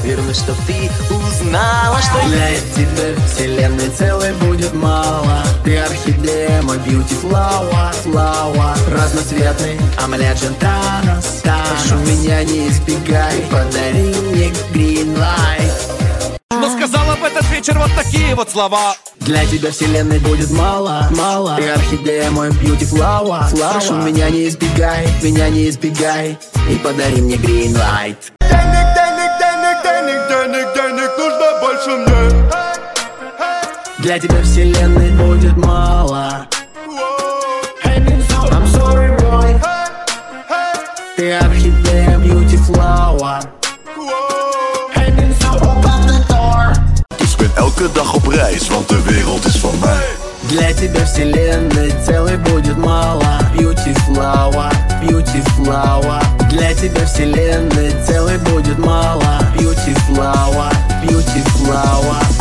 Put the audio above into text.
верно, чтоб ты узнала, что для тебя вселенной целой будет мало. Ты орхидея, мой beauty flower, flower. Разноцветный омлет джентана, прошу меня не избегай, подари мне green light. Но сказала в этот вечер вот такие вот слова: для тебя вселенной будет мало, мало. Ты орхидея, мой beauty flower, flower. Прошу меня не избегай, и подари мне green light. Денег, денег, денег, денег, денег, денег нужно больше мне. Для тебя вселенной будет мало. I'm sorry, boy. Ты орхидея, beauty flower. Dus ik ben elke dag op reis, want de wereld is van mij. Для тебя вселенной целой будет мало. Beauty flower, beauty flower. Для тебя вселенной целой будет мало. Beauty flower, beauty flower.